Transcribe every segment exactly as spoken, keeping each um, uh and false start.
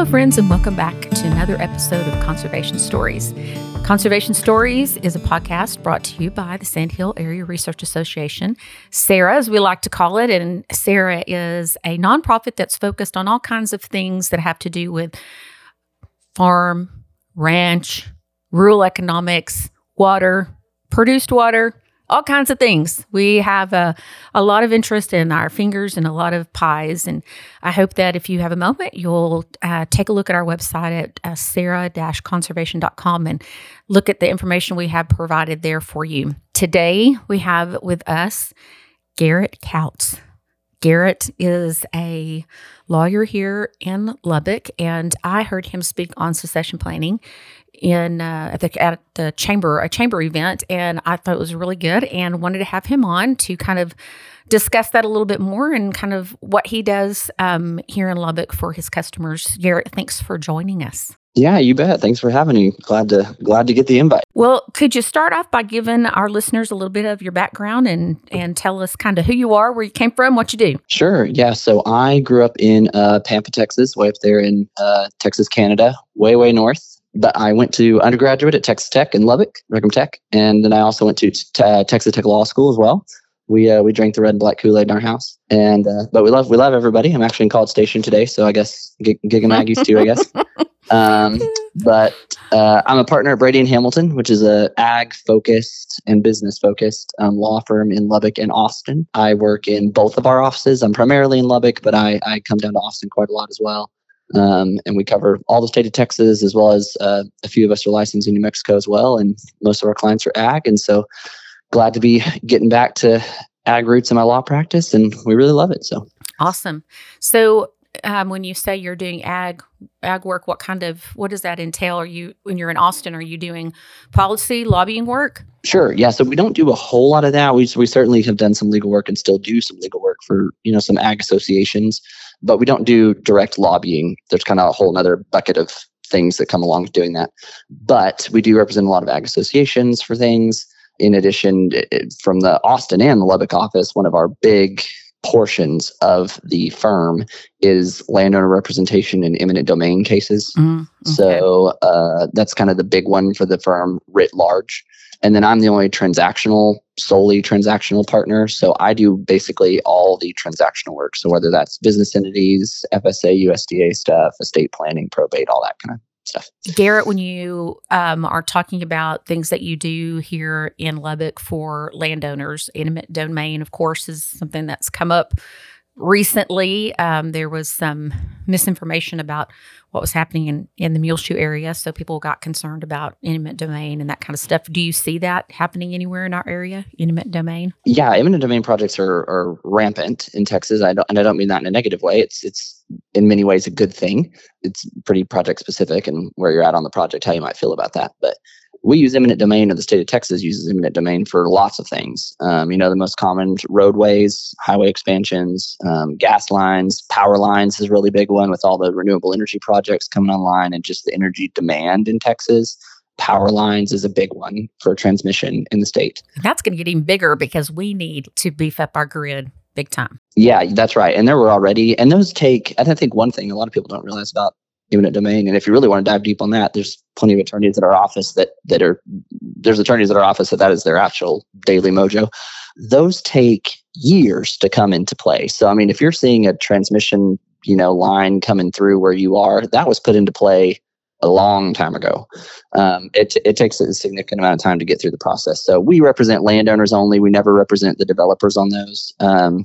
friends, and welcome back to another episode of Conservation Stories. Conservation Stories is a podcast brought to you by the Sand Hill Area Research Association, SARA, as we like to call it. And SARA is a nonprofit that's focused on all kinds of things that have to do with farm, ranch, rural economics, water, produced water, all kinds of things. We have a, a lot of interest in our fingers and a lot of pies. And I hope that if you have a moment, you'll uh, take a look at our website at uh, sara dash conservation dot com and look at the information we have provided there for you. Today, we have with us Garrett Kautz. Garrett is a lawyer here in Lubbock, and I heard him speak on succession planning in uh, at the at the chamber a chamber event, and I thought it was really good, and wanted to have him on to kind of discuss that a little bit more and kind of what he does um, here in Lubbock for his customers. Garrett, thanks for joining us. Yeah, you bet. Thanks for having me. Glad to glad to get the invite. Well, could you start off by giving our listeners a little bit of your background and and tell us kind of who you are, where you came from, what you do? Sure. Yeah. So I grew up in uh, Pampa, Texas, way up there in uh, Texas, Canada, way, way north. But I went to undergraduate at Texas Tech in Lubbock, Brigham Tech, and then I also went to t- uh, Texas Tech Law School as well. We uh, we drank the red and black Kool-Aid in our house, and uh, but we love we love everybody. I'm actually in College Station today, so I guess gig, gig and Aggies too, I guess. Um, but uh, I'm a partner at Brady and Hamilton, which is a ag focused and business focused um, law firm in Lubbock and Austin. I work in both of our offices. I'm primarily in Lubbock, but I, I come down to Austin quite a lot as well. Um, and we cover all the state of Texas, as well as uh, a few of us are licensed in New Mexico as well. And most of our clients are ag. And so glad to be getting back to ag roots in my law practice. And we really love it. So awesome. So Um, when you say you're doing ag ag work, what kind of what does that entail? Are you when you're in Austin? Are you doing policy lobbying work? Sure. Yeah. So we don't do a whole lot of that. We we certainly have done some legal work and still do some legal work for you know some ag associations, but we don't do direct lobbying. There's kind of a whole other bucket of things that come along with doing that. But we do represent a lot of ag associations for things. In addition, it, from the Austin and the Lubbock office, one of our big portions of the firm is landowner representation in eminent domain cases. Mm, okay. So uh, that's kind of the big one for the firm writ large. And then I'm the only transactional, solely transactional partner. So I do basically all the transactional work. So whether that's business entities, F S A, U S D A stuff, estate planning, probate, all that kind of stuff. Garrett, when you um, are talking about things that you do here in Lubbock for landowners, eminent domain, of course, is something that's come up recently. Um, there was some misinformation about what was happening in, in the Muleshoe area, so people got concerned about eminent domain and that kind of stuff. Do you see that happening anywhere in our area, eminent domain? Yeah, eminent domain projects are, are rampant in Texas, I don't, and I don't mean that in a negative way. It's it's in many ways a good thing. It's pretty project specific, and where you're at on the project, how you might feel about that. But we use eminent domain, or the state of Texas uses eminent domain for lots of things. Um, you know, the most common roadways, highway expansions, um, gas lines, power lines is a really big one with all the renewable energy projects coming online and just the energy demand in Texas. Power lines is a big one for transmission in the state. That's going to get even bigger because we need to beef up our grid big time. Yeah, that's right. And there were already, and those take, I think one thing a lot of people don't realize about eminent domain, and if you really want to dive deep on that, there's plenty of attorneys at our office that that are there's attorneys at our office that that is their actual daily mojo. Those take years to come into play. So I mean, if you're seeing a transmission, you know, line coming through where you are, that was put into play a long time ago. Um, it it takes a significant amount of time to get through the process. So we represent landowners only. We never represent the developers on those. Um,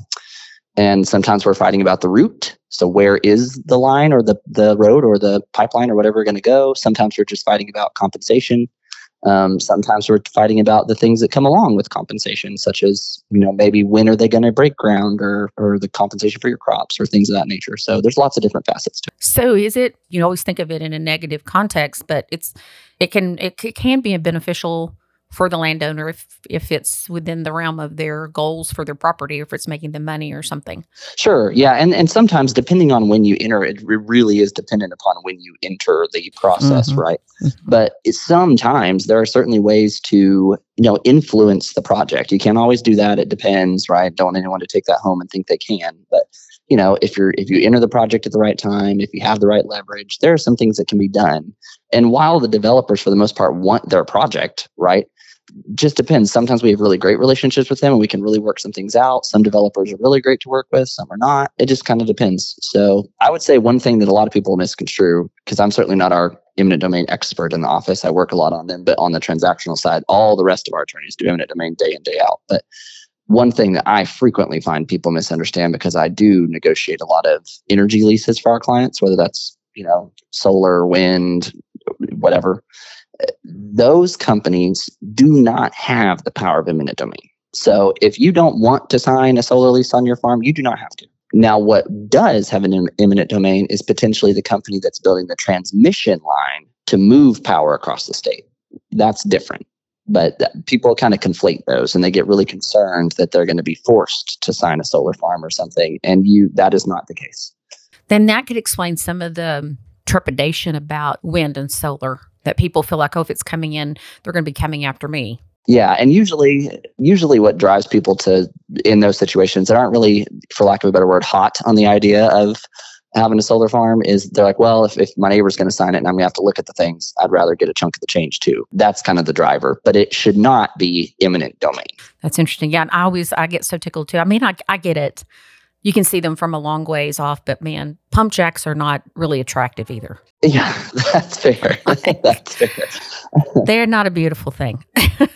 And sometimes we're fighting about the route. So where is the line or the, the road or the pipeline or whatever going to go? Sometimes we're just fighting about compensation. Um, sometimes we're fighting about the things that come along with compensation, such as, you know, maybe when are they going to break ground or or the compensation for your crops or things of that nature. So there's lots of different facets to it. So is it, you always think of it in a negative context, but it's it can it, it can be a beneficial for the landowner if if it's within the realm of their goals for their property, or if it's making them money or something. Sure. Yeah. And and sometimes depending on when you enter, it really is dependent upon when you enter the process, mm-hmm. right? Mm-hmm. But sometimes there are certainly ways to, you know, influence the project. You can't always do that. It depends, right? Don't want anyone to take that home and think they can. But you know, if you're if you enter the project at the right time, if you have the right leverage, there are some things that can be done. And while the developers, for the most part, want their project, right? Just depends. Sometimes we have really great relationships with them and we can really work some things out. Some developers are really great to work with, some are not. It just kind of depends. So I would say one thing that a lot of people misconstrue, because I'm certainly not our eminent domain expert in the office. I work a lot on them, but on the transactional side, all the rest of our attorneys do eminent domain day in, day out. But one thing that I frequently find people misunderstand, because I do negotiate a lot of energy leases for our clients, whether that's, you know, solar, wind, whatever. Those companies do not have the power of eminent domain. So if you don't want to sign a solar lease on your farm, you do not have to. Now, what does have an eminent domain is potentially the company that's building the transmission line to move power across the state. That's different. But th- people kind of conflate those and they get really concerned that they're going to be forced to sign a solar farm or something. And you that is not the case. Then that could explain some of the trepidation about wind and solar, that people feel like, oh, if it's coming in, they're going to be coming after me. Yeah. And usually, usually what drives people to, in those situations that aren't really, for lack of a better word, hot on the idea of having a solar farm is they're like, well, if, if my neighbor's going to sign it and I'm going to have to look at the things, I'd rather get a chunk of the change too. That's kind of the driver, but it should not be eminent domain. That's interesting. Yeah. And I always, I get so tickled too. I mean, I, I get it. You can see them from a long ways off, but man, pump jacks are not really attractive either. Yeah, that's fair. That's fair. They're not a beautiful thing.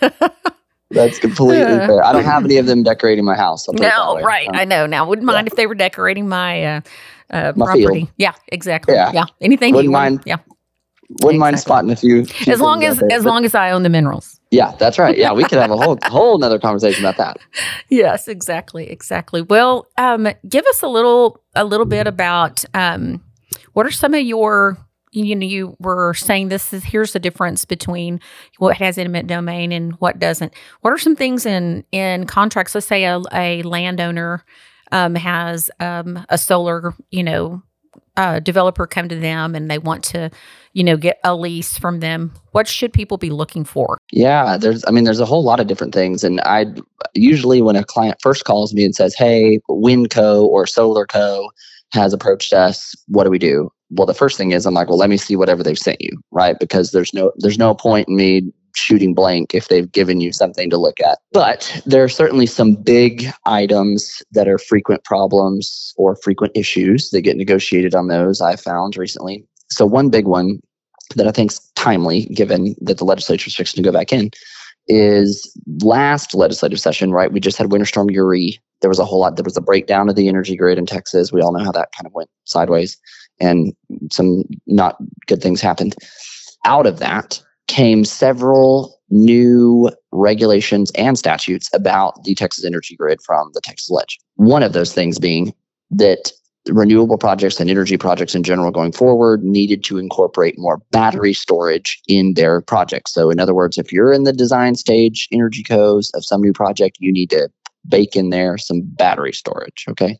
That's completely fair. I don't have any of them decorating my house. No, right. Um, I know. Now, wouldn't mind yeah. if they were decorating my, uh, uh, my property. Field. Yeah, exactly. Yeah. yeah. Anything wouldn't you mind. want. Yeah. Wouldn't exactly. mind spotting a few. few as long as, as long as I own the minerals. Yeah, that's right. Yeah, we could have a whole whole nother conversation about that. Yes, exactly, exactly. Well, um, give us a little a little bit about um, what are some of your, you know, you were saying this is here's the difference between what has eminent domain and what doesn't. What are some things in in contracts? Let's say a, a landowner um, has um, a solar, you know, uh, developer come to them and they want to, you know, get a lease from them. What should people be looking for? Yeah, there's, I mean, there's a whole lot of different things. And I usually when a client first calls me and says, hey, Windco or SolarCo has approached us, what do we do? Well, the first thing is I'm like, well, let me see whatever they've sent you, right? Because there's no, there's no point in me shooting blank if they've given you something to look at. But there are certainly some big items that are frequent problems or frequent issues that get negotiated on those, I've found recently. So one big one that I think is timely, given that the legislature is fixing to go back in, is last legislative session, right? We just had Winter Storm Uri. There was a whole lot. There was a breakdown of the energy grid in Texas. We all know how that kind of went sideways and some not good things happened. Out of that came several new regulations and statutes about the Texas energy grid from the Texas Ledge. One of those things being that renewable projects and energy projects in general going forward needed to incorporate more battery storage in their projects. So in other words, if you're in the design stage energy codes of some new project, you need to bake in there some battery storage, okay?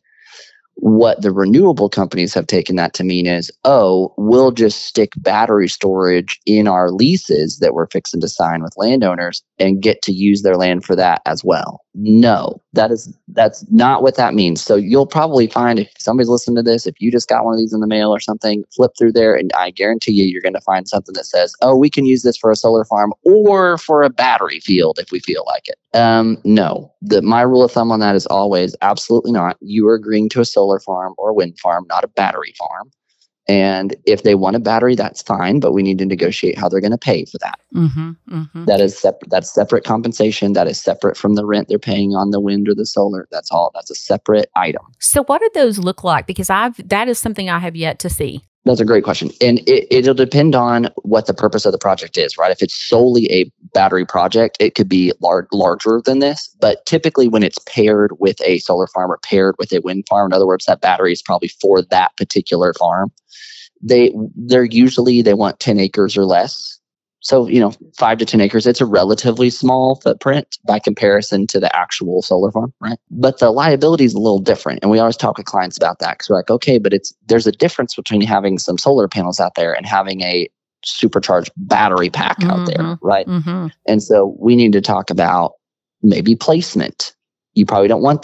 What the renewable companies have taken that to mean is, oh, we'll just stick battery storage in our leases that we're fixing to sign with landowners and get to use their land for that as well. No, that is that's not what that means. So you'll probably find if somebody's listening to this, if you just got one of these in the mail or something, flip through there and I guarantee you, you're going to find something that says, oh, we can use this for a solar farm or for a battery field if we feel like it. Um, no, the, my rule of thumb on that is always absolutely not. You are agreeing to a solar farm or a wind farm, not a battery farm. And if they want a battery, that's fine, but we need to negotiate how they're going to pay for that. Mm-hmm, mm-hmm. That is separate. That's separate compensation. That is separate from the rent they're paying on the wind or the solar. That's all. That's a separate item. So what do those look like? Because I've that is something I have yet to see. That's a great question. And it, it'll depend on what the purpose of the project is, right? If it's solely a battery project, it could be lar- larger than this. But typically when it's paired with a solar farm or paired with a wind farm, in other words, that battery is probably for that particular farm. They, they're usually, they want ten acres or less. So, you know, five to ten acres, it's a relatively small footprint by comparison to the actual solar farm, right? But the liability is a little different. And we always talk with clients about that because we're like, okay, but it's, there's a difference between having some solar panels out there and having a supercharged battery pack mm-hmm. out there, right? Mm-hmm. And so we need to talk about maybe placement. You probably don't want that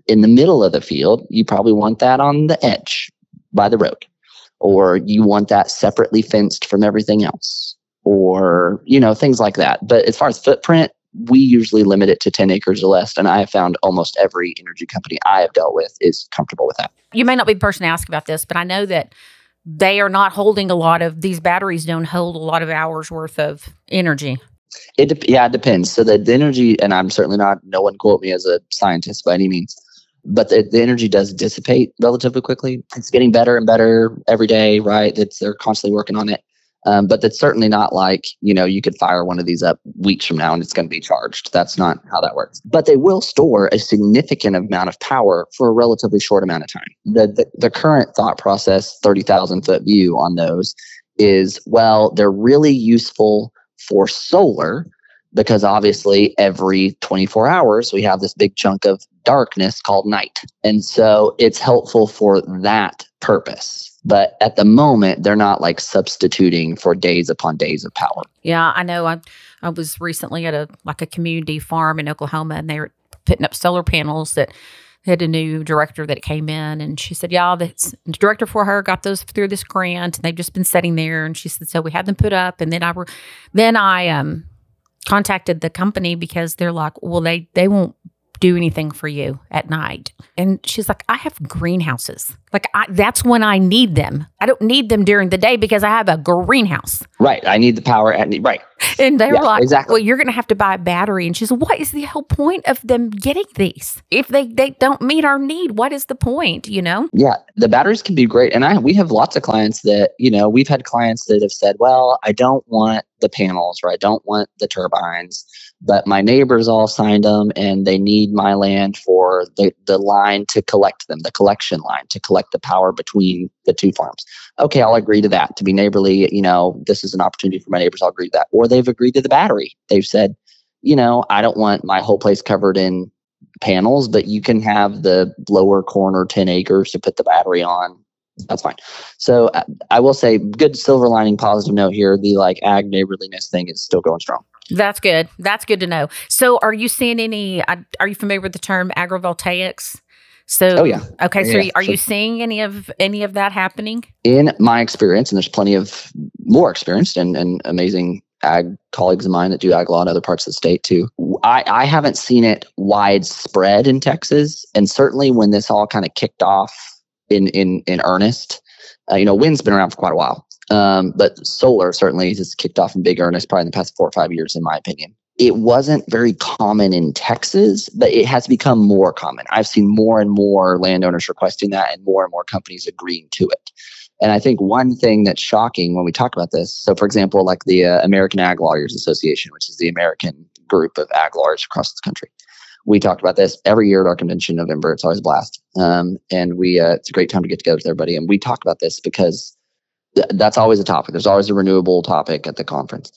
in the middle of the field, you probably want that on the edge by the road, or you want that separately fenced from everything else, or, you know, things like that. But as far as footprint, we usually limit it to ten acres or less. And I have found almost every energy company I have dealt with is comfortable with that. You may not be the person to ask about this, but I know that they are not holding a lot of, these batteries don't hold a lot of hours worth of energy. It de- yeah, it depends. So the, the energy, and I'm certainly not, no one quote me as a scientist by any means, but the, the energy does dissipate relatively quickly. It's getting better and better every day, right? It's, they're constantly working on it. Um, but that's certainly not like, you know, you could fire one of these up weeks from now and it's going to be charged. That's not how that works. But they will store a significant amount of power for a relatively short amount of time. The the, the current thought process, thirty thousand foot view on those is, well, they're really useful for solar because obviously every twenty-four hours we have this big chunk of darkness called night. And so it's helpful for that purpose. But at the moment, they're not like substituting for days upon days of power. Yeah, I know. I I was recently at a like a community farm in Oklahoma, and they were putting up solar panels that had a new director that came in, and she said, yeah, the director for her got those through this grant, and they've just been sitting there. And she said, so we had them put up, and then I were, then I um contacted the company because they're like, well, they they won't do anything for you at night. And she's like, I have greenhouses. Like I, that's when I need them. I don't need them during the day because I have a greenhouse. Right. I need the power at right. And they were yeah, like, exactly. well, you're going to have to buy a battery. And she said, what is the whole point of them getting these? If they, they don't meet our need, what is the point, you know? Yeah, the batteries can be great. And I we have lots of clients that, you know, we've had clients that have said, well, I don't want the panels or I don't want the turbines, but my neighbors all signed them and they need my land for the, the line to collect them, the collection line to collect the power between the two farms. Okay, I'll agree to that. To be neighborly, you know, this is an opportunity for my neighbors. I'll agree to that. Or they've agreed to the battery. They've said, you know, I don't want my whole place covered in panels, but you can have the lower corner ten acres to put the battery on. That's fine. So uh, I will say, good silver lining, positive note here. The like ag neighborliness thing is still going strong. That's good. That's good to know. So are you seeing any, uh, are you familiar with the term agrivoltaics? So, oh yeah. Okay. So yeah, are so, you seeing any of, any of that happening? In my experience, and there's plenty of more experienced and, and amazing ag colleagues of mine that do ag law in other parts of the state too. I, I haven't seen it widespread in Texas. And certainly when this all kind of kicked off in, in, in earnest, uh, you know, wind's been around for quite a while. Um, but solar certainly has kicked off in big earnest probably in the past four or five years, in my opinion. It wasn't very common in Texas, but it has become more common. I've seen more and more landowners requesting that and more and more companies agreeing to it. And I think one thing that's shocking when we talk about this, so for example, like the uh, American Ag Lawyers Association, which is the American group of ag lawyers across the country. We talked about this every year at our convention in November. It's always a blast. Um, and we uh, it's a great time to get together with everybody. And we talk about this because th- that's always a topic. There's always a renewable topic at the conference.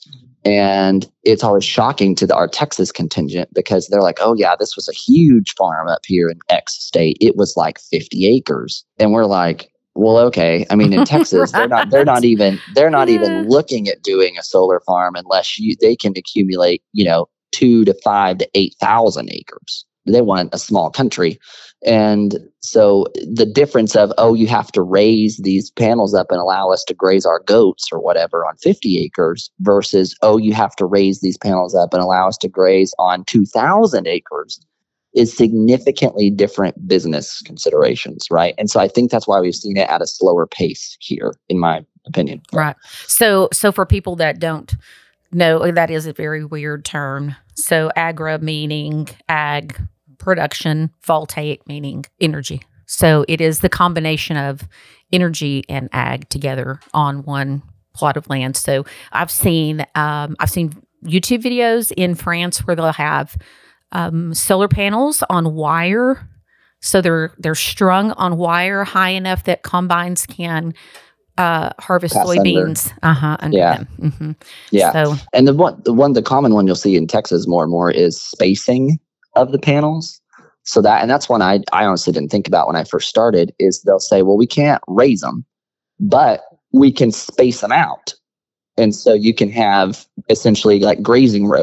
And it's always shocking to the, our Texas contingent because they're like, oh, yeah, this was a huge farm up here in X state. It was like fifty acres. And we're like, well, OK, I mean, in Texas, right. they're not they're not even they're not yeah. even looking at doing a solar farm unless you they can accumulate, you know, two to five to eight thousand acres. They want a small country. And so the difference of, oh, you have to raise these panels up and allow us to graze our goats or whatever on fifty acres versus, oh, you have to raise these panels up and allow us to graze on two thousand acres is significantly different business considerations, right? And so I think that's why we've seen it at a slower pace here, in my opinion. Right. So, so for people that don't know, that is a very weird term. So agra meaning ag, production, voltaic meaning energy. So it is the combination of energy and ag together on one plot of land. So I've seen um, I've seen YouTube videos in France where they'll have um, solar panels on wire. So they're they're strung on wire high enough that combines can uh, harvest Pass soybeans. Uh huh. Under yeah. them. Mm-hmm. Yeah. So, and the one the one the common one you'll see in Texas more and more is spacing of the panels. So that, and that's one I, I honestly didn't think about when I first started, is they'll say, well, we can't raise them, but we can space them out. And so you can have essentially like grazing rows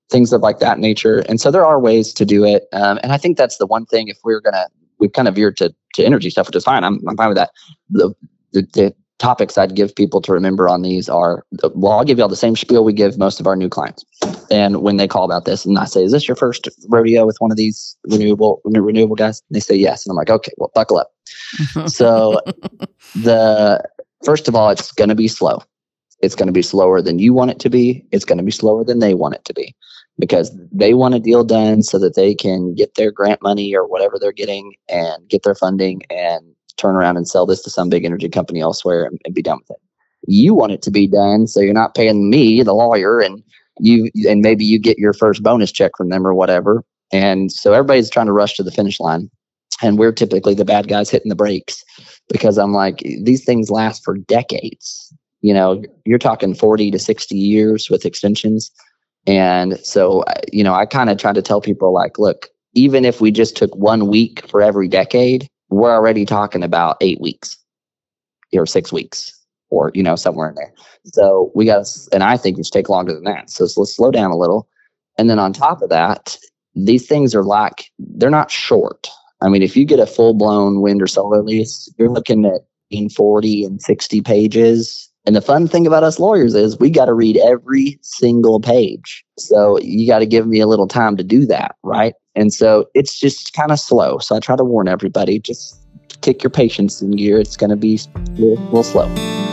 things of like that nature. And so there are ways to do it. Um, and I think that's the one thing, if we're going to, we've kind of veered to, to energy stuff, which is fine. I'm, I'm fine with that. The, the, the topics I'd give people to remember on these are, well, I'll give you all the same spiel we give most of our new clients. And when they call about this and I say, is this your first rodeo with one of these renewable, renewable guys? And they say, yes. And I'm like, okay, well, buckle up. So the, first of all, it's going to be slow. It's going to be slower than you want it to be. It's going to be slower than they want it to be, because they want a deal done so that they can get their grant money or whatever they're getting and get their funding and turn around and sell this to some big energy company elsewhere and, and be done with it. You want it to be done so you're not paying me, the lawyer, and you and maybe you get your first bonus check from them or whatever. And so everybody's trying to rush to the finish line. And we're typically the bad guys hitting the brakes, because I'm like, these things last for decades. You know, you're talking forty to sixty years with extensions. And so, you know, I kind of try to tell people, like, look, even if we just took one week for every decade, we're already talking about eight weeks or six weeks or, you know, somewhere in there. So we got to, and I think it should take longer than that. So, so let's slow down a little. And then on top of that, these things are like, they're not short. I mean, if you get a full blown wind or solar lease, you're looking at between forty and sixty pages. And the fun thing about us lawyers is we got to read every single page. So you got to give me a little time to do that, right? And so it's just kind of slow. So I try to warn everybody, just kick your patience in gear. It's going to be a little, little slow.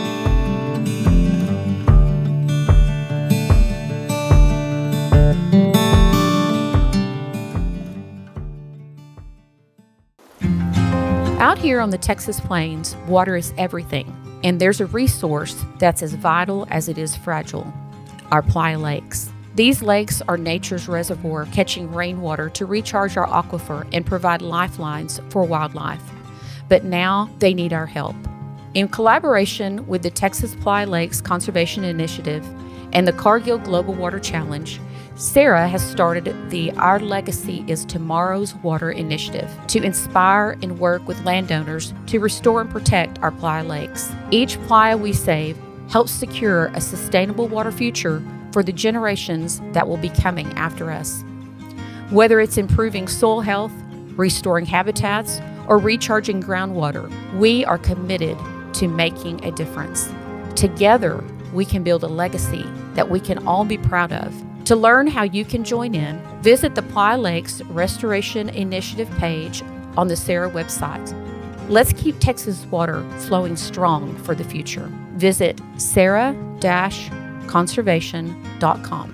Out here on the Texas plains, water is everything. And there's a resource that's as vital as it is fragile: our Playa Lakes. These lakes are nature's reservoir, catching rainwater to recharge our aquifer and provide lifelines for wildlife. But now they need our help. In collaboration with the Texas Playa Lakes Conservation Initiative and the Cargill Global Water Challenge, Sarah has started the Our Legacy is Tomorrow's Water initiative to inspire and work with landowners to restore and protect our playa lakes. Each playa we save helps secure a sustainable water future for the generations that will be coming after us. Whether it's improving soil health, restoring habitats, or recharging groundwater, we are committed to making a difference. Together, we can build a legacy that we can all be proud of. To learn how you can join in, visit the Playa Lakes Restoration Initiative page on the Sarah website. Let's keep Texas water flowing strong for the future. Visit sarah dash conservation dot com.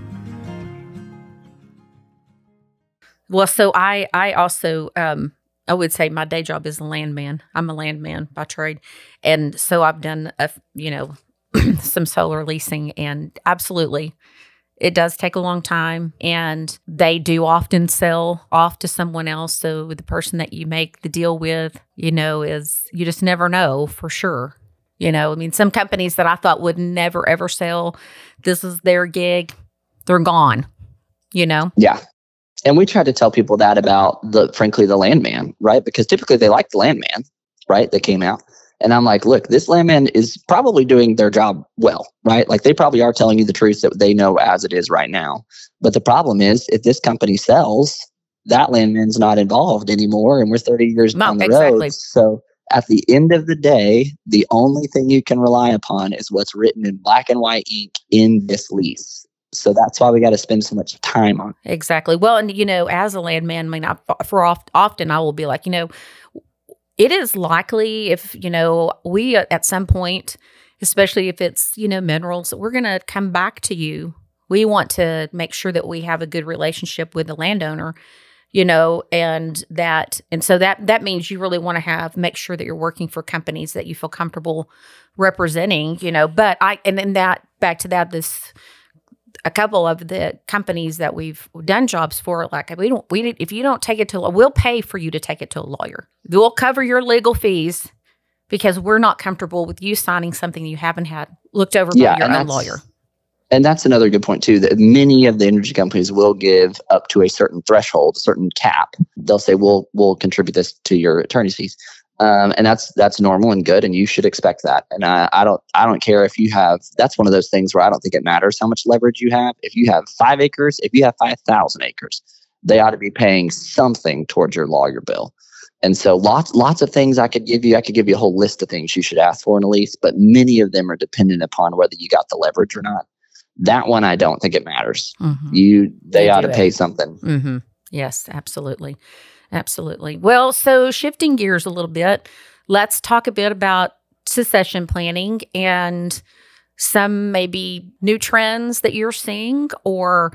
Well, so I, I also, um, I would say my day job is a landman. I'm a landman by trade. And so I've done, a, you know, some solar leasing, and absolutely, it does take a long time, and they do often sell off to someone else. So the person that you make the deal with, you know, is, you just never know for sure. You know, I mean, some companies that I thought would never, ever sell, this is their gig, they're gone, you know? Yeah. And we try to tell people that about the, frankly, the landman, right? Because typically they like the landman, right? That came out. And I'm like, look, this landman is probably doing their job well, right? Like they probably are telling you the truth that they know as it is right now. But the problem is, if this company sells, that landman's not involved anymore, and we're thirty years no, down the exactly. road. So at the end of the day, the only thing you can rely upon is what's written in black and white ink in this lease. So that's why we got to spend so much time on it. Exactly. Well, and you know, as a landman, I mean, I, for oft, often I will be like, you know, it is likely if, you know, we at some point, especially if it's, you know, minerals, we're going to come back to you. We want to make sure that we have a good relationship with the landowner, you know, and that, and so that, that means you really want to have, make sure that you're working for companies that you feel comfortable representing, you know, but I, and then that, back to that, this, a couple of the companies that we've done jobs for, like, we don't, we if you don't take it to, we'll pay for you to take it to a lawyer. We'll cover your legal fees because we're not comfortable with you signing something you haven't had looked over by yeah, your own lawyer. And that's another good point too, that many of the energy companies will give up to a certain threshold, a certain cap. They'll say, we'll, we'll contribute this to your attorney's fees. Um, and that's that's normal and good, and you should expect that. And I, I don't I don't care if you have. That's one of those things where I don't think it matters how much leverage you have. If you have five acres, if you have five thousand acres, they ought to be paying something towards your lawyer bill. And so lots lots of things I could give you. I could give you a whole list of things you should ask for in a lease, but many of them are dependent upon whether you got the leverage or not. That one, I don't think it matters. Mm-hmm. You they, they ought to pay it. something. Mm-hmm. Yes, absolutely. Absolutely. Well, so shifting gears a little bit, let's talk a bit about succession planning and some maybe new trends that you're seeing or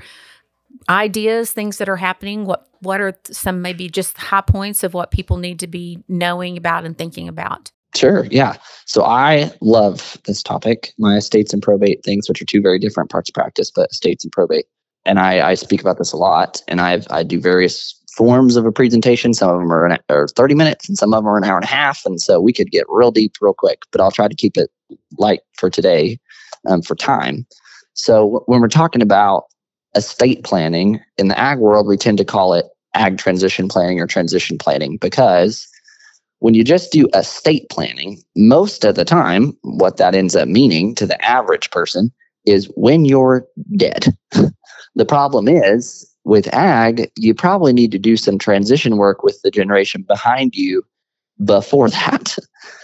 ideas, things that are happening. What what are some maybe just high points of what people need to be knowing about and thinking about? Sure. Yeah. So I love this topic, my estates and probate things, which are two very different parts of practice, but estates and probate. And I, I speak about this a lot, and I've I do various forms of a presentation. Some of them are, an, are thirty minutes and some of them are an hour and a half. And so we could get real deep real quick, but I'll try to keep it light for today um, for time. So when we're talking about estate planning in the ag world, we tend to call it ag transition planning or transition planning, because when you just do estate planning, most of the time, what that ends up meaning to the average person is when you're dead. The problem is, with ag, you probably need to do some transition work with the generation behind you before that.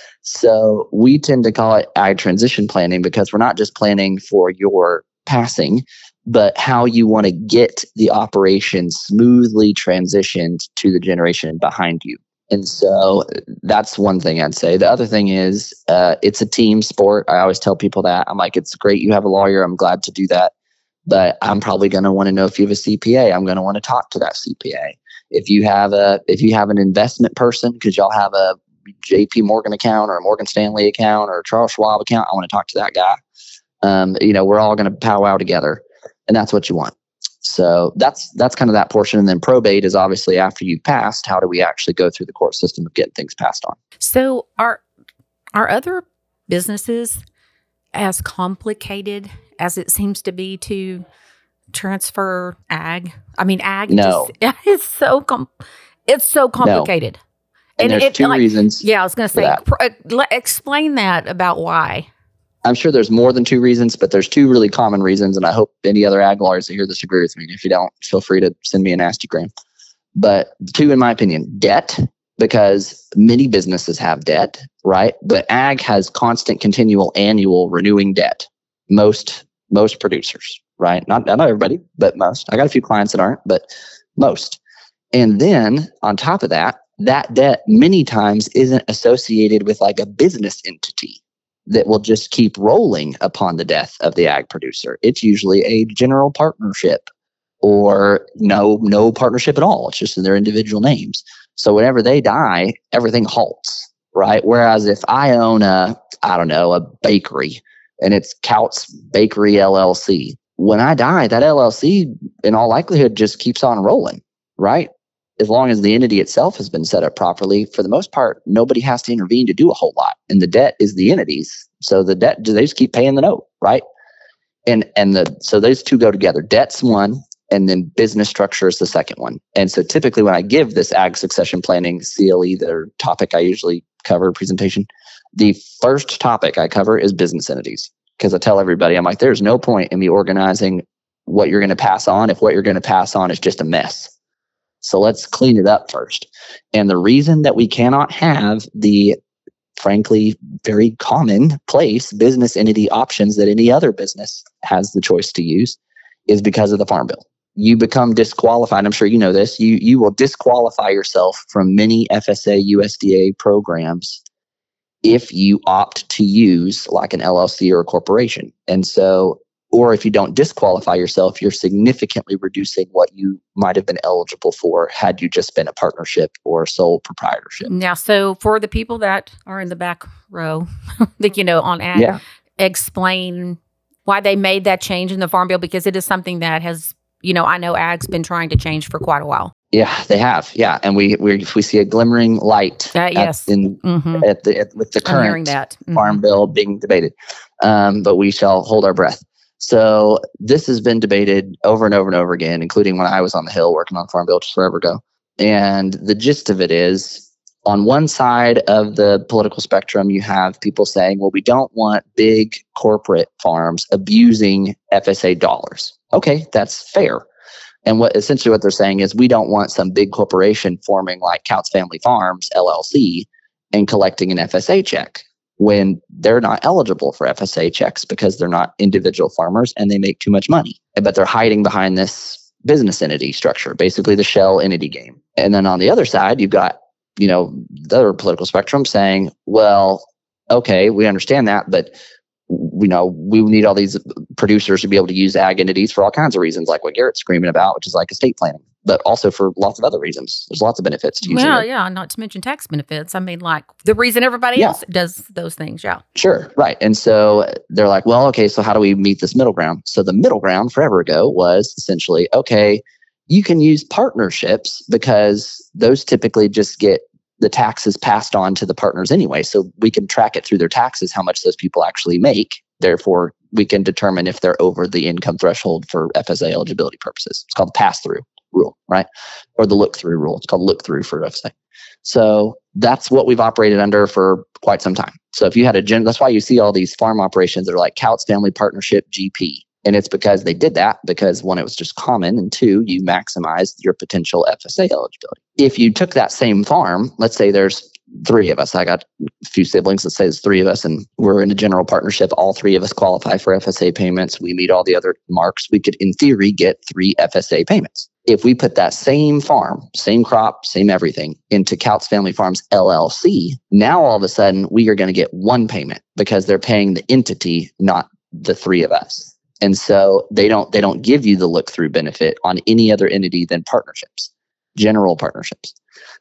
So we tend to call it ag transition planning because we're not just planning for your passing, but how you want to get the operation smoothly transitioned to the generation behind you. And so that's one thing I'd say. The other thing is uh, it's a team sport. I always tell people that. I'm like, it's great you have a lawyer. I'm glad to do that. But I'm probably going to want to know if you have a C P A. I'm going to want to talk to that C P A. If you have a, if you have an investment person, because y'all have a J P Morgan account or a Morgan Stanley account or a Charles Schwab account, I want to talk to that guy. Um, you know, we're all going to powwow together, and that's what you want. So that's that's kind of that portion. And then probate is obviously after you've passed. How do we actually go through the court system of getting things passed on? So are are other businesses as complicated as it seems to be to transfer ag? I mean, ag. No, just, it's so com- it's so complicated. No. And, and there's it, two like, reasons. Yeah, I was going to say, pr- uh, explain that about why. I'm sure there's more than two reasons, but there's two really common reasons, and I hope any other ag lawyers that hear this agree with me. If you don't, feel free to send me a nastygram. But two, in my opinion, debt, because many businesses have debt, right? But ag has constant, continual, annual, renewing debt. Most most producers, right? Not not everybody, but most. I got a few clients that aren't, but most. And then on top of that, that debt many times isn't associated with like a business entity that will just keep rolling upon the death of the ag producer. It's usually a general partnership or no no partnership at all. It's just in their individual names. So whenever they die, everything halts, right? Whereas if I own a, I don't know, a bakery and it's Couts Bakery L L C, when I die, that L L C in all likelihood just keeps on rolling, right? As long as the entity itself has been set up properly, for the most part, nobody has to intervene to do a whole lot. And the debt is the entities. So the debt, they just keep paying the note, right? And and the so those two go together. Debt's one, and then business structure is the second one. And so typically when I give this ag succession planning C L E, the topic I usually cover presentation, the first topic I cover is business entities. Because I tell everybody, I'm like, there's no point in me organizing what you're going to pass on if what you're going to pass on is just a mess. So let's clean it up first. And the reason that we cannot have the, frankly, very commonplace business entity options that any other business has the choice to use is because of the Farm Bill. You become disqualified. I'm sure you know this. You you will disqualify yourself from many F S A, U S D A programs if you opt to use like an L L C or a corporation. And so, or if you don't disqualify yourself, you're significantly reducing what you might have been eligible for had you just been a partnership or sole proprietorship. Now, so for the people that are in the back row, that, you know, on ag, yeah. explain why they made that change in the Farm Bill, because it is something that has, you know, I know ag's been trying to change for quite a while. Yeah, they have. Yeah, and we we we see a glimmering light. Uh, yes, at, in, mm-hmm. at the at, with the current that. Mm-hmm. Farm Bill being debated, um, but we shall hold our breath. So this has been debated over and over and over again, including when I was on the Hill working on Farm Bill just forever ago. And the gist of it is, On one side of the political spectrum, you have people saying, well, we don't want big corporate farms abusing F S A dollars. Okay, that's fair. And what essentially what they're saying is we don't want some big corporation forming like Couts Family Farms, L L C, and collecting an F S A check when they're not eligible for F S A checks because they're not individual farmers and they make too much money. But they're hiding behind this business entity structure, basically the shell entity game. And then on the other side, you've got, you know, the other political spectrum saying, well, okay, we understand that, but you know, we need all these producers to be able to use ag entities for all kinds of reasons, like what Garrett's screaming about, which is like estate planning, but also for lots of other reasons. There's lots of benefits to using well, it. yeah, not to mention tax benefits. I mean, like the reason everybody Yeah. else does those things. Yeah. Sure. Right. And so they're like, well, okay, so how do we meet this middle ground? So the middle ground forever ago was essentially, okay, you can use partnerships because those typically just get the taxes passed on to the partners anyway. So we can track it through their taxes, how much those people actually make. Therefore, we can determine if they're over the income threshold for F S A eligibility purposes. It's called the pass-through rule, right? Or the look-through rule. It's called look-through for F S A. So that's what we've operated under for quite some time. So if you had a gen, that's why you see all these farm operations that are like Couts Family Partnership G P. And it's because they did that because one, it was just common, and two, you maximized your potential F S A eligibility. If you took that same farm, let's say there's three of us. I got a few siblings. Let's say there's three of us and we're in a general partnership. All three of us qualify for F S A payments. We meet all the other marks. We could, in theory, get three F S A payments. If we put that same farm, same crop, same everything into Couts Family Farms L L C, now all of a sudden we are going to get one payment because they're paying the entity, not the three of us. And so they don't they don't give you the look-through benefit on any other entity than partnerships, general partnerships.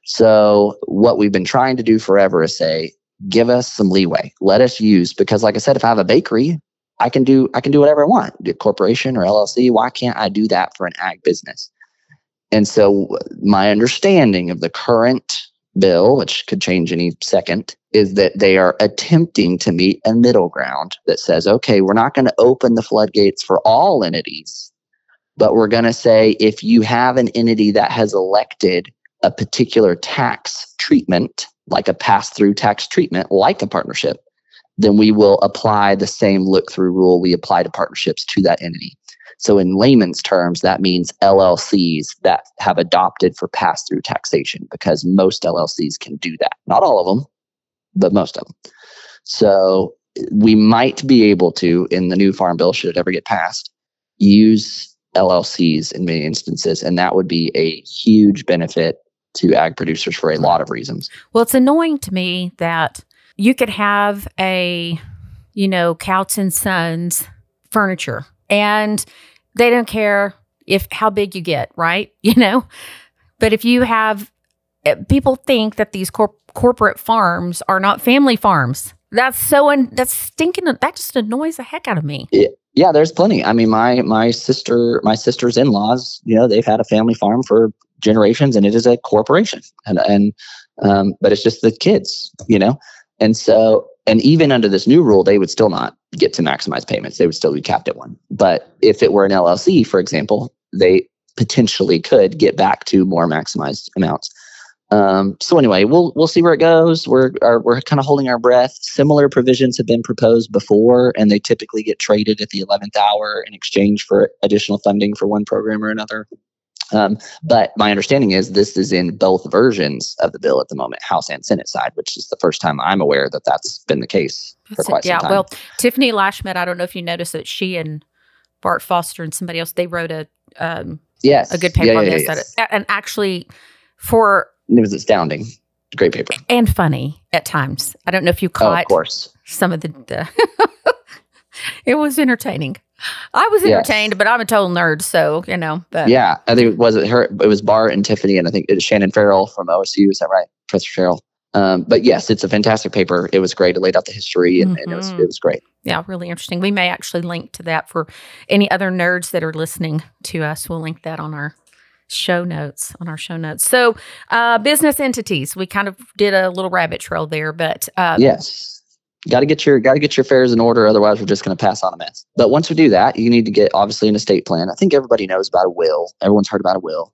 So what we've been trying to do forever is say, give us some leeway. Let us use, because like I said, if I have a bakery, I can do I can do whatever I want. A corporation or L L C, why can't I do that for an ag business? And so my understanding of the current bill, which could change any second, is that they are attempting to meet a middle ground that says, okay, we're not going to open the floodgates for all entities, but we're going to say if you have an entity that has elected a particular tax treatment, like a pass-through tax treatment, like a partnership, then we will apply the same look-through rule we apply to partnerships to that entity. So in layman's terms, that means L L Cs that have adopted for pass-through taxation, because most L L Cs can do that. Not all of them, but most of them. So we might be able to, in the new Farm Bill, should it ever get passed, use L L Cs in many instances, and that would be a huge benefit to ag producers for a lot of reasons. Well, it's annoying to me that you could have a, you know, Couts and Sons furniture, and they don't care if how big you get, right? You know, but if you have, people think that these corp- corporate farms are not family farms. That's so, un- that's stinking. That just annoys the heck out of me. Yeah, yeah, there's plenty. I mean, my my sister, my sister's in-laws, you know, they've had a family farm for generations, and it is a corporation. And and um, but it's just the kids, you know, and so. And even under this new rule, they would still not get to maximize payments. They would still be capped at one. But if it were an L L C, for example, they potentially could get back to more maximized amounts. Um, so anyway, we'll we'll see where it goes. We're are, we're kind of holding our breath. Similar provisions have been proposed before, and they typically get traded at the eleventh hour in exchange for additional funding for one program or another. Um, but my understanding is this is in both versions of the bill at the moment, House and Senate side, which is the first time I'm aware that that's been the case for quite yeah, some time. Well, Tiffany Lashmet, I don't know if you noticed that she and Bart Foster and somebody else, they wrote a um, yes. a good paper yeah, on yeah, this. yeah, That yes. it, and actually, for it was astounding. Great paper. And funny at times. I don't know if you caught oh, of course. some of the, the it was entertaining. I was entertained, yes. But I'm a total nerd, so, you know. But yeah, I think it was her. It was Bart and Tiffany, and I think it was Shannon Farrell from O S U. Is that right? Professor Farrell. Um, but yes, it's a fantastic paper. It was great. It laid out the history, and, mm-hmm. and it was it was great. Yeah, really interesting. We may actually link to that for any other nerds that are listening to us. We'll link that on our show notes, on our show notes. So uh, business entities, we kind of did a little rabbit trail there, but um, yes. Got to get your got to get your affairs in order. Otherwise, we're just going to pass on a mess. But once we do that, you need to get obviously an estate plan. I think everybody knows about a will. Everyone's heard about a will.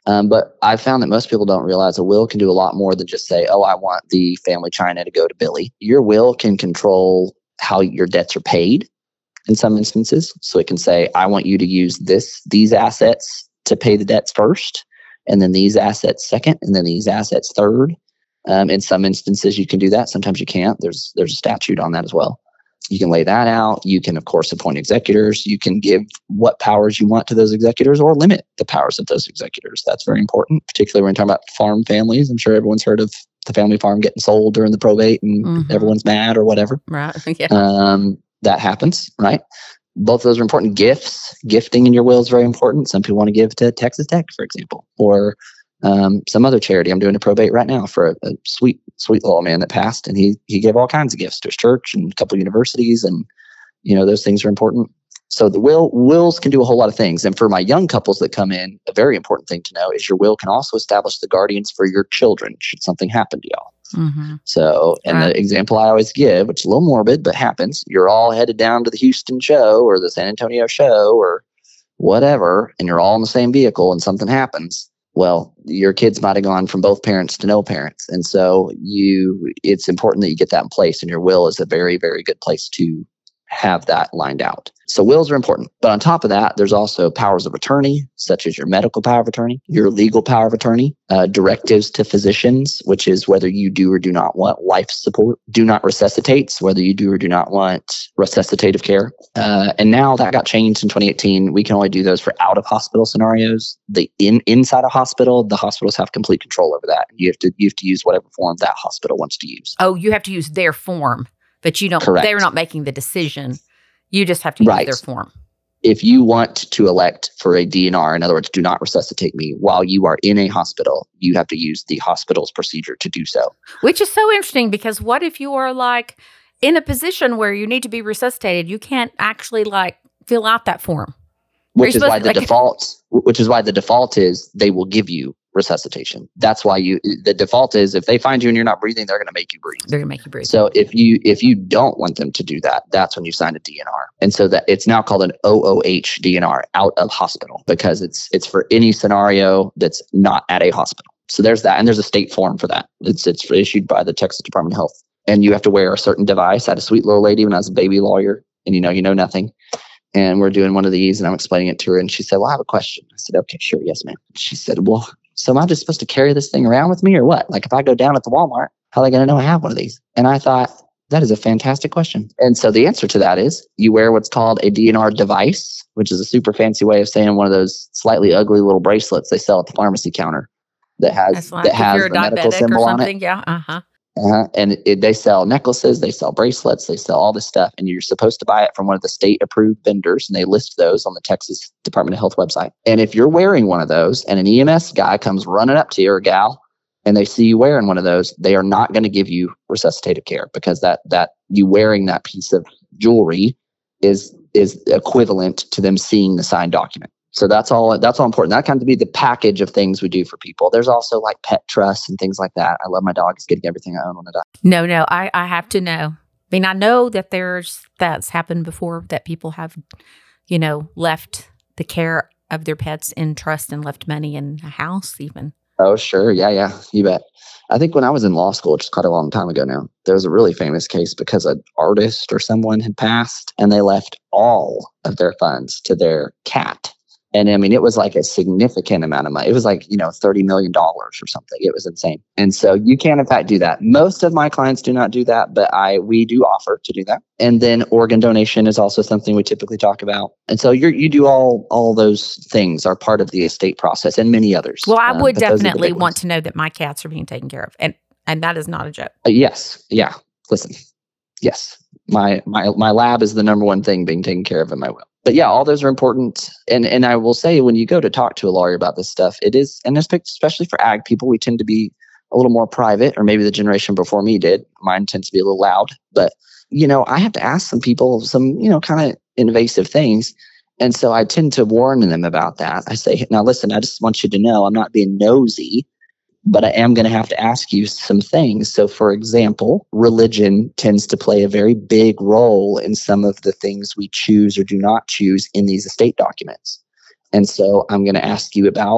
Um, but I found that most people don't realize a will can do a lot more than just say, oh, I want the family china to go to Billy. Your will can control how your debts are paid in some instances. So it can say, I want you to use this, these assets to pay the debts first, and then these assets second, and then these assets third. Um, in some instances, you can do that. Sometimes you can't. There's there's a statute on that as well. You can lay that out. You can, of course, appoint executors. You can give what powers you want to those executors or limit the powers of those executors. That's very important, particularly when we're talking about farm families. I'm sure everyone's heard of the family farm getting sold during the probate and mm-hmm. everyone's mad or whatever. Right. Yeah. Um, that happens, right? Both of those are important. Gifts. Gifting in your will is very important. Some people want to give to Texas Tech, for example, or um, some other charity. I'm doing a probate right now for a, a sweet, sweet little man that passed, and he he gave all kinds of gifts to his church and a couple of universities, and you know those things are important. So the will wills can do a whole lot of things. And for my young couples that come in, a very important thing to know is your will can also establish the guardians for your children should something happen to y'all. Mm-hmm. So, and right. the example I always give, which is a little morbid, but happens, you're all headed down to the Houston show or the San Antonio show or whatever, and you're all in the same vehicle and something happens. Well, your kids might have gone from both parents to no parents. And so you, it's important that you get that in place, and your will is a very, very good place to have that lined out. So wills are important. But on top of that, there's also powers of attorney, such as your medical power of attorney, your legal power of attorney, uh, directives to physicians, which is whether you do or do not want life support, do not resuscitates, whether you do or do not want resuscitative care. Uh, and now that got changed in twenty eighteen. We can only do those for out of hospital scenarios. The in inside a hospital, the hospitals have complete control over that. You have to you have to use whatever form that hospital wants to use. Oh, you have to use their form, but you don't. Correct. They're not making the decision. You just have to use right. their form. If you want to elect for a D N R, in other words, do not resuscitate me while you are in a hospital, you have to use the hospital's procedure to do so. Which is so interesting, because what if you are like in a position where you need to be resuscitated? You can't actually like fill out that form. Which is why the like, default, which is why the default is they will give you resuscitation. That's why you, the default is if they find you and you're not breathing, they're going to make you breathe. They're going to make you breathe. So if you, if you don't want them to do that, that's when you sign a D N R. And so that it's now called an O O H D N R, out of hospital, because it's, it's for any scenario that's not at a hospital. So there's that. And there's a state form for that. It's, it's issued by the Texas Department of Health, and you have to wear a certain device. I had a sweet little lady when I was a baby lawyer, and you know, you know nothing. And we're doing one of these and I'm explaining it to her, and she said, well, I have a question. I said, okay, sure. Yes, ma'am. She said, well, so am I just supposed to carry this thing around with me or what? Like if I go down at the Walmart, how are they going to know I have one of these? And I thought, that is a fantastic question. And so the answer to that is you wear what's called a D N R device, which is a super fancy way of saying one of those slightly ugly little bracelets they sell at the pharmacy counter that has, like that has the medical symbol on it. Yeah. Uh-huh. Uh-huh. And it, they sell necklaces, they sell bracelets, they sell all this stuff. And you're supposed to buy it from one of the state approved vendors. And they list those on the Texas Department of Health website. And if you're wearing one of those and an E M S guy comes running up to you or gal, and they see you wearing one of those, they are not going to give you resuscitative care, because that, that you wearing that piece of jewelry is, is equivalent to them seeing the signed document. So that's all, that's all important. That kind of be the package of things we do for people. There's also like pet trusts and things like that. I love my dogs getting everything I own when I die. No, no, I, I have to know. I mean, I know that there's, that's happened before, that people have, you know, left the care of their pets in trust and left money in a house even. Oh, sure. Yeah, yeah. You bet. I think when I was in law school, which is quite a long time ago now, there was a really famous case because an artist or someone had passed and they left all of their funds to their cat. And I mean, it was like a significant amount of money. It was like, you know, thirty million dollars or something. It was insane. And so you can, in fact, do that. Most of my clients do not do that, but I, we do offer to do that. And then organ donation is also something we typically talk about. And so you you do all, all those things are part of the estate process, and many others. Well, I would um, definitely want to know that my cats are being taken care of. And, and that is not a joke. Uh, yes. Yeah. Listen. Yes. My, my, my lab is the number one thing being taken care of in my will. But yeah, all those are important. And and I will say, when you go to talk to a lawyer about this stuff, it is, and especially for ag people, we tend to be a little more private, or maybe the generation before me did. Mine tends to be a little loud. But, you know, I have to ask some people some, you know, kind of invasive things. And so I tend to warn them about that. I say, now listen, I just want you to know I'm not being nosy, but I am going to have to ask you some things. So, for example, religion tends to play a very big role in some of the things we choose or do not choose in these estate documents. And so I'm going to ask you about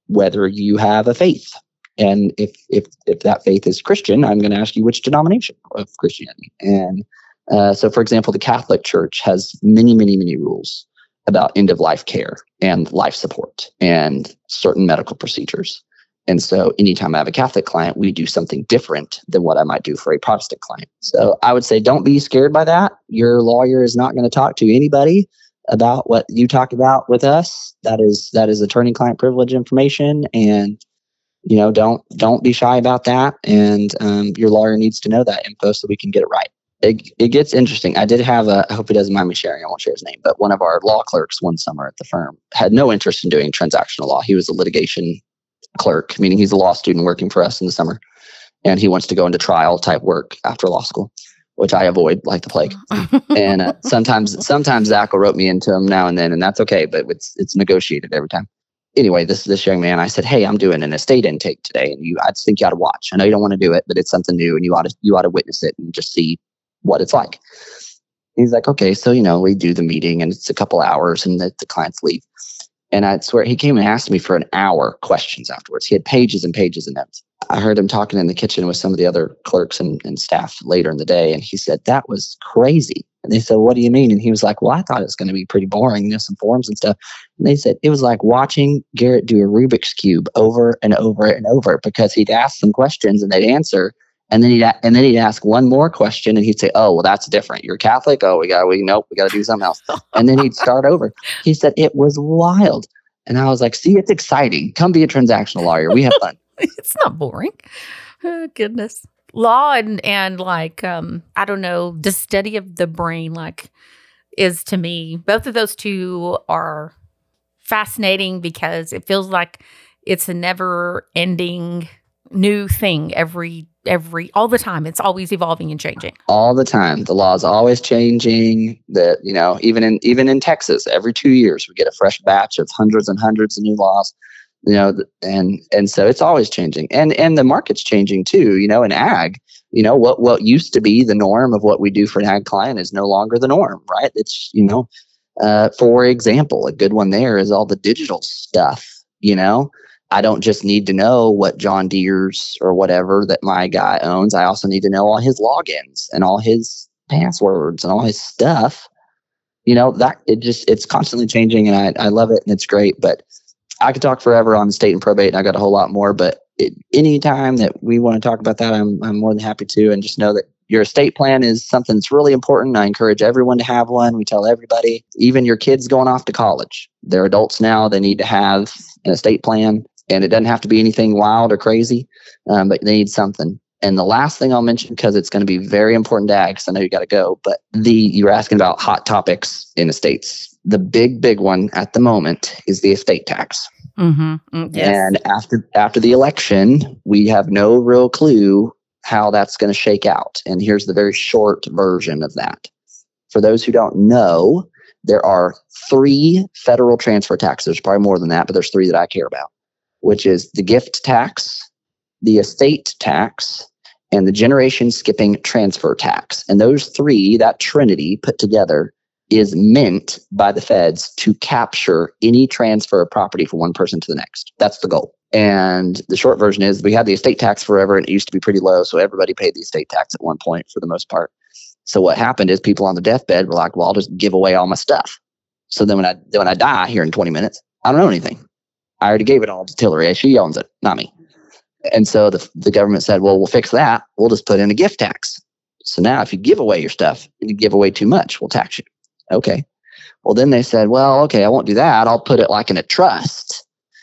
whether you have a faith. And if if if that faith is Christian, I'm going to ask you which denomination of Christianity. And uh, so, for example, the Catholic Church has many, many, many rules about end-of-life care and life support and certain medical procedures. And so anytime I have a Catholic client, we do something different than what I might do for a Protestant client. So I would say don't be scared by that. Your lawyer is not going to talk to anybody about what you talk about with us. That is that is attorney-client privilege information. And, you know, don't don't be shy about that. And um, your lawyer needs to know that info so we can get it right. It, it gets interesting. I did have a, I hope he doesn't mind me sharing, I won't share his name, but one of our law clerks one summer at the firm had no interest in doing transactional law. He was a litigation clerk, meaning he's a law student working for us in the summer. And he wants to go into trial type work after law school, which I avoid like the plague. and uh, sometimes, sometimes Zach will rope me into him now and then, and that's okay, but it's it's negotiated every time. Anyway, this this young man, I said, hey, I'm doing an estate intake today, and you, I just think you ought to watch. I know you don't want to do it, but it's something new, and you ought to you ought to witness it and just see what it's like. He's like, okay, so, you know, we do the meeting and it's a couple hours and the, the clients leave. And I swear he came and asked me for an hour questions afterwards. He had pages and pages of notes. I heard him talking in the kitchen with some of the other clerks and, and staff later in the day. And he said, that was crazy. And they said, what do you mean? And he was like, well, I thought it was going to be pretty boring, you know, some forms and stuff. And they said, it was like watching Garrett do a Rubik's Cube over and over and over, because he'd ask some questions and they'd answer. And then he'd and then he'd ask one more question, and he'd say, "Oh, well, that's different. You're Catholic. Oh, we got we nope, we got to do something else." And then he'd start over. He said it was wild, and I was like, "See, it's exciting. Come be a transactional lawyer. We have fun." It's not boring. Oh, goodness, law and and like um, I don't know, the study of the brain, like, is to me, both of those two are fascinating because it feels like it's a never-ending new thing every every all the time. It's always evolving and changing all the time. The law is always changing. That, you know, even in even in Texas, every two years we get a fresh batch of hundreds and hundreds of new laws, you know, and and so it's always changing. And and the market's changing too, you know. In ag, you know, what what used to be the norm of what we do for an ag client is no longer the norm, right? It's, you know, uh for example, a good one there is all the digital stuff. You know, I don't just need to know what John Deere's or whatever that my guy owns. I also need to know all his logins and all his passwords and all his stuff. You know, that it just, it's constantly changing, and I, I love it, and it's great. But I could talk forever on estate and probate, and I got a whole lot more. But it, anytime that we want to talk about that, I'm I'm more than happy to. And just know that your estate plan is something that's really important. I encourage everyone to have one. We tell everybody, even your kids going off to college, they're adults now. They need to have an estate plan. And it doesn't have to be anything wild or crazy, um, but they need something. And the last thing I'll mention, because it's going to be very important to ag, because I know you got to go, but the you were asking about hot topics in estates. The big, big one at the moment is the estate tax. Mm-hmm. Mm, yes. And after after the election, we have no real clue how that's going to shake out. And here's the very short version of that. For those who don't know, there are three federal transfer taxes. There's probably more than that, but there's three that I care about, which is the gift tax, the estate tax, and the generation skipping transfer tax. And those three, that trinity put together, is meant by the feds to capture any transfer of property from one person to the next. That's the goal. And the short version is we had the estate tax forever, and it used to be pretty low, so everybody paid the estate tax at one point for the most part. So what happened is people on the deathbed were like, well, I'll just give away all my stuff. So then when I then when I die here in twenty minutes, I don't own anything. I already gave it all to Tillery. She owns it, not me. And so the the government said, well, we'll fix that. We'll just put in a gift tax. So now if you give away your stuff and you give away too much, we'll tax you. Okay. Well, then they said, well, okay, I won't do that. I'll put it like in a trust.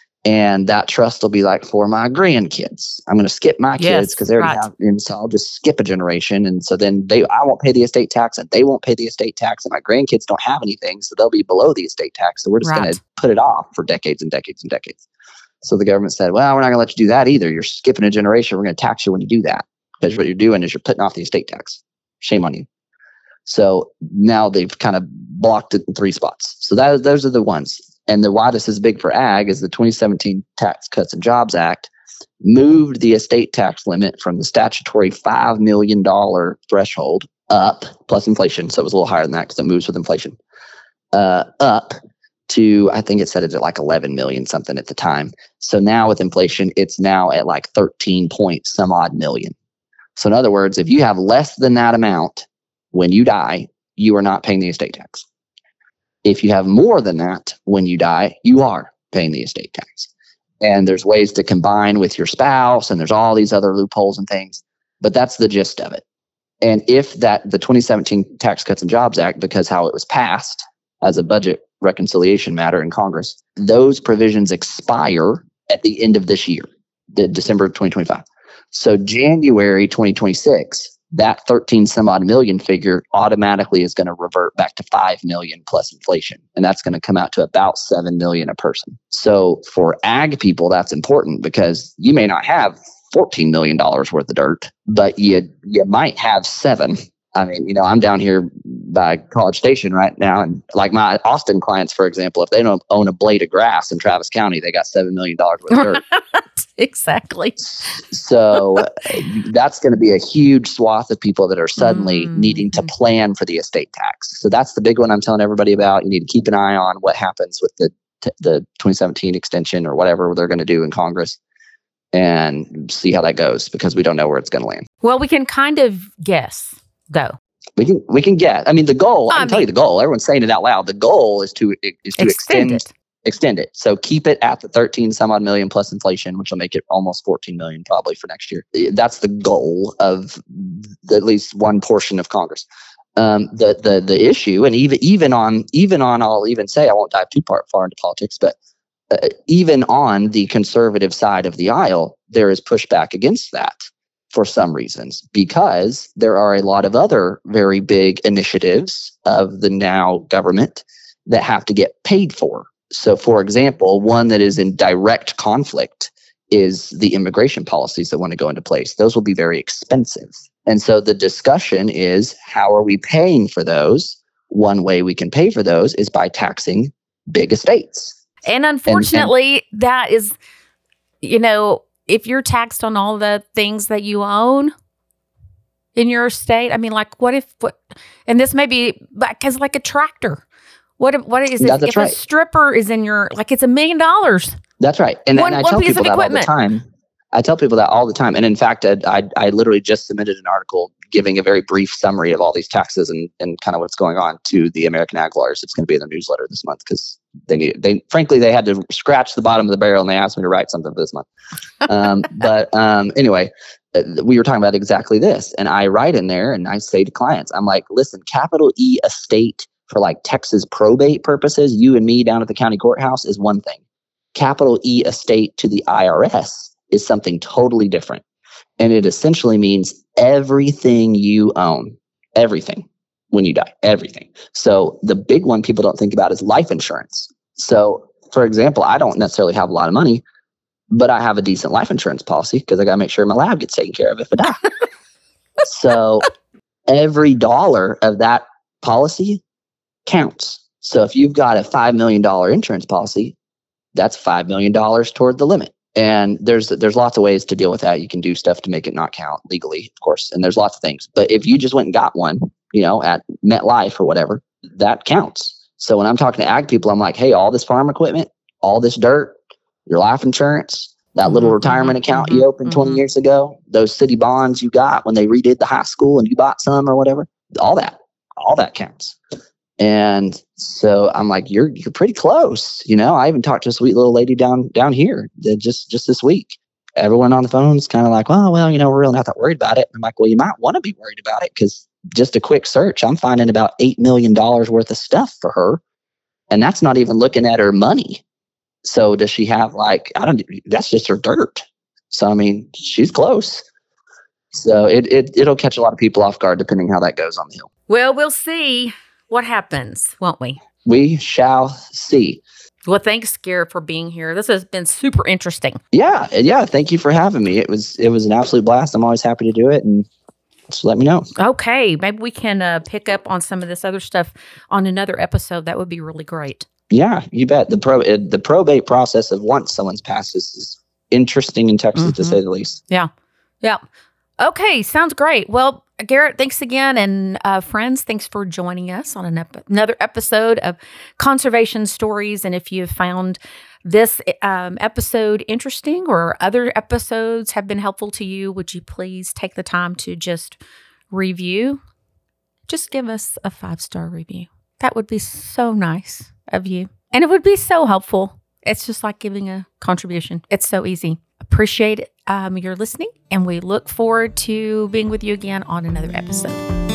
And that trust will be like for my grandkids. I'm going to skip my kids because yes, they already right. have, and so I'll just skip a generation. And so then they, I won't pay the estate tax, and they won't pay the estate tax, and my grandkids don't have anything, so they'll be below the estate tax. So we're just Right. going to put it off for decades and decades and decades. So the government said, well, we're not going to let you do that either. You're skipping a generation. We're going to tax you when you do that, because what you're doing is you're putting off the estate tax. Shame on you. So now they've kind of blocked it in three spots. So that, those are the ones. And the why this is big for ag is the twenty seventeen Tax Cuts and Jobs Act moved the estate tax limit from the statutory five million dollars threshold up, plus inflation. So it was a little higher than that because it moves with inflation, uh, up to, I think it said it at like eleven million something at the time. So now with inflation, it's now at like thirteen point some odd million. So in other words, if you have less than that amount when you die, you are not paying the estate tax. If you have more than that when you die, you are paying the estate tax. And there's ways to combine with your spouse, and there's all these other loopholes and things, but that's the gist of it. And if that the twenty seventeen Tax Cuts and Jobs Act, because how it was passed as a budget reconciliation matter in Congress, those provisions expire at the end of this year, the December of twenty twenty-five. So January twenty twenty-six, that thirteen some odd million figure automatically is going to revert back to five million plus inflation. And that's going to come out to about seven million a person. So for ag people, that's important because you may not have fourteen million dollars worth of dirt, but you, you might have seven. I mean, you know, I'm down here by College Station right now. And like my Austin clients, for example, if they don't own a blade of grass in Travis County, they got seven million dollars worth of dirt. Exactly. So uh, that's going to be a huge swath of people that are suddenly mm-hmm. needing to plan for the estate tax. So that's the big one I'm telling everybody about. You need to keep an eye on what happens with the t- the twenty seventeen extension or whatever they're going to do in Congress, and see how that goes, because we don't know where it's going to land. Well, we can kind of guess, though. We can we can get. I mean, the goal. I can I tell mean, you the goal. Everyone's saying it out loud. The goal is to is to extend extend it. extend it. So keep it at the thirteen some odd million plus inflation, which will make it almost fourteen million probably for next year. That's the goal of the, at least one portion of Congress. Um, the the the issue, and even even on even on, I'll even say I won't dive too far far into politics, but uh, even on the conservative side of the aisle, there is pushback against that for some reasons, because there are a lot of other very big initiatives of the now government that have to get paid for. So, for example, one that is in direct conflict is the immigration policies that want to go into place. Those will be very expensive. And so the discussion is, how are we paying for those? One way we can pay for those is by taxing big estates. And unfortunately, and, and, that is, you know, if you're taxed on all the things that you own in your estate, I mean, like, what if, what, and this may be, because like a tractor, what if, what is it? That's if right. a stripper is in your, like, it's a million dollars. That's right. And, one, and I tell people that all the time. I tell people that all the time. And in fact, I, I, I literally just submitted an article giving a very brief summary of all these taxes and, and kind of what's going on to the American Ag Lawyers. It's going to be in the newsletter this month because they need, they frankly, they had to scratch the bottom of the barrel and they asked me to write something for this month. Um, but um, anyway, we were talking about exactly this. And I write in there and I say to clients, I'm like, listen, capital E estate for like Texas probate purposes, you and me down at the county courthouse is one thing. Capital E estate to the I R S is something totally different. And it essentially means everything you own, everything when you die, everything. So the big one people don't think about is life insurance. So for example, I don't necessarily have a lot of money, but I have a decent life insurance policy because I got to make sure my lab gets taken care of if I die. So every dollar of that policy counts. So if you've got a five million dollars insurance policy, that's five million dollars toward the limit. And there's there's lots of ways to deal with that. You can do stuff to make it not count legally, of course, and there's lots of things. But if you just went and got one, you know, at MetLife or whatever, that counts. So when I'm talking to ag people, I'm like, hey, all this farm equipment, all this dirt, your life insurance, that little mm-hmm, retirement account mm-hmm, you opened mm-hmm. twenty years ago, those city bonds you got when they redid the high school and you bought some or whatever, all that, all that counts. And so I'm like, you're you're pretty close. You know, I even talked to a sweet little lady down down here that just just this week. Everyone on the phone is kind of like, well, well, you know, we're really not that worried about it. I'm like, well, you might want to be worried about it because just a quick search, I'm finding about eight million dollars worth of stuff for her. And that's not even looking at her money. So does she have like, I don't, that's just her dirt. So, I mean, she's close. So it, it, it'll catch a lot of people off guard depending how that goes on the Hill. Well, we'll see what happens, won't we? We shall see. Well, thanks, Garrett, for being here. This has been super interesting. Yeah, yeah. Thank you for having me. It was it was an absolute blast. I'm always happy to do it, and just let me know. Okay, maybe we can uh, pick up on some of this other stuff on another episode. That would be really great. Yeah, you bet. The pro uh, the probate process of once someone's passed is, is interesting in Texas, mm-hmm. to say the least. Yeah, yeah. Okay, sounds great. Well, Garrett, thanks again. And uh, friends, thanks for joining us on an ep- another episode of Conservation Stories. And if you've found this um, episode interesting or other episodes have been helpful to you, would you please take the time to just review? Just give us a five-star review. That would be so nice of you. And it would be so helpful. It's just like giving a contribution. It's so easy. Appreciate um, your listening, and we look forward to being with you again on another episode.